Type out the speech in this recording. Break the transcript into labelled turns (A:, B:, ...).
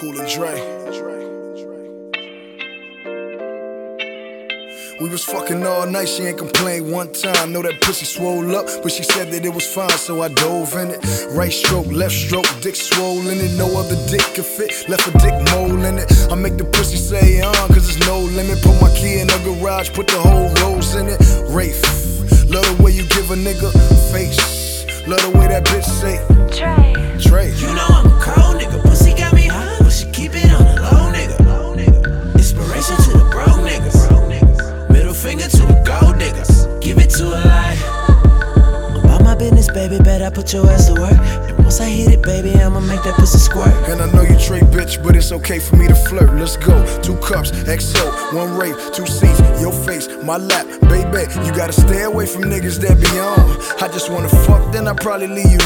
A: Cool and Dre. We was fucking all night, she ain't complained one time. Know that pussy swole up, but she said that it was fine, so I dove in it. Right stroke, left stroke, dick swollen it. No other dick could fit, left a dick mole in it. I make the pussy say cause there's no limit. Put my key in the garage, put the whole rose in it. Wraith, love the way you give a nigga face. Love the way that bitch say Dre.
B: You know I'm a cold nigga, pussy got me hot, but she keep it on the low nigga. Inspiration to the broke niggas, middle finger to the gold niggas. Give it to a lie. About my business, baby, bet I put your ass to work. And once I hit it, baby, I'ma make that pussy squirt.
A: And I know you Trey, bitch, but it's okay for me to flirt. Let's go. 2 cups, XO, 1 rape, 2 seats, your face, my lap, baby. You gotta stay away from niggas that be on. I just wanna fuck, then I probably leave you